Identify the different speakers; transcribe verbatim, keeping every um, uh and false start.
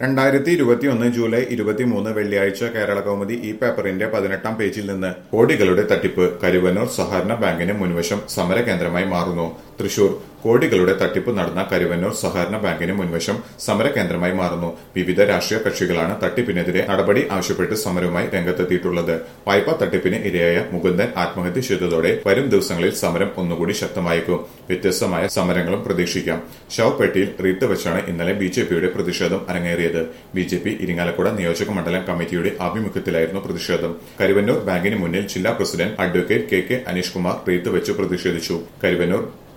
Speaker 1: രണ്ടായിരത്തി ഇരുപത്തിയൊന്ന് ജൂലൈ ഇരുപത്തിമൂന്ന് വെള്ളിയാഴ്ച കേരള കൗമുദി ഈ പേപ്പറിന്റെ പതിനെട്ടാം പേജിൽ നിന്ന് കോടികളുടെ തട്ടിപ്പ് കരുവന്നൂർ സഹകരണ ബാങ്കിന് മുൻവശം സമരകേന്ദ്രമായി മാറുന്നു. തൃശൂർ കോടികളുടെ തട്ടിപ്പ് നടന്ന കരുവന്നൂർ സഹകരണ ബാങ്കിന് മുൻവശം സമരകേന്ദ്രമായി മാറുന്നു. വിവിധ രാഷ്ട്രീയ കക്ഷികളാണ് തട്ടിപ്പിനെതിരെ നടപടി ആവശ്യപ്പെട്ട് സമരവുമായി രംഗത്തെത്തിയിട്ടുള്ളത്. വായ്പാ തട്ടിപ്പിന് ഇരയായ മുകുന്ദൻ ആത്മഹത്യ ചെയ്തതോടെ വരും ദിവസങ്ങളിൽ സമരം ഒന്നുകൂടി ശക്തമായേക്കും. വ്യത്യസ്തമായ സമരങ്ങളും പ്രതീക്ഷിക്കാം. ശവപ്പെട്ടിയിൽ റീത്ത് വെച്ചാണ് ഇന്നലെ ബി ജെ പിയുടെ പ്രതിഷേധം അരങ്ങേറിയത്. ബി ജെ പി ഇരിങ്ങാലക്കുട നിയോജക മണ്ഡലം കമ്മിറ്റിയുടെ ആഭിമുഖ്യത്തിലായിരുന്നു പ്രതിഷേധം. കരുവന്നൂർ ബാങ്കിന് മുന്നിൽ ജില്ലാ president advocate K K Aneesh Kumar wreath വെച്ച് പ്രതിഷേധിച്ചു. കരുവന്നൂർ